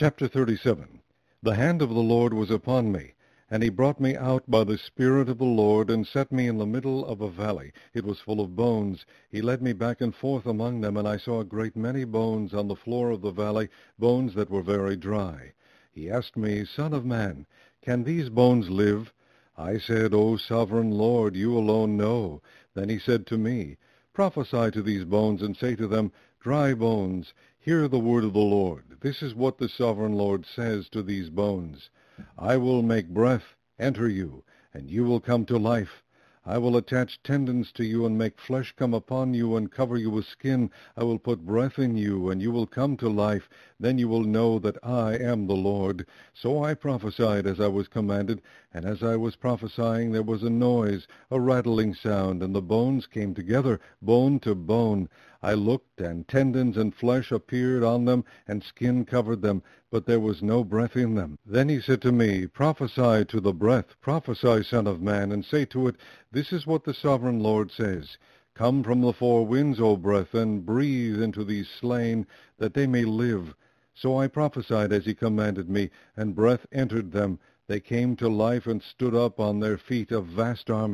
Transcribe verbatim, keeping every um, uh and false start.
Chapter thirty-seven. The hand of the Lord was upon me, and he brought me out by the Spirit of the Lord, and set me in the middle of a valley. It was full of bones. He led me back and forth among them, and I saw a great many bones on the floor of the valley, bones that were very dry. He asked me, Son of man, can these bones live? I said, O sovereign Lord, you alone know. Then he said to me, Prophesy to these bones, and say to them, Dry bones, hear the word of the Lord. This is what the sovereign Lord says to these bones. I will make breath enter you, and you will come to life. I will attach tendons to you and make flesh come upon you and cover you with skin. I will put breath in you, and you will come to life. Then you will know that I am the Lord. So I prophesied as I was commanded, and as I was prophesying there was a noise, a rattling sound, and the bones came together, bone to bone. I looked, and tendons and flesh appeared on them, and skin covered them, but there was no breath in them. Then he said to me, Prophesy to the breath, prophesy, Son of man, and say to it, This is what the sovereign Lord says. Come from the four winds, O breath, and breathe into these slain, that they may live. So I prophesied as he commanded me, and breath entered them. They came to life and stood up on their feet, a vast army.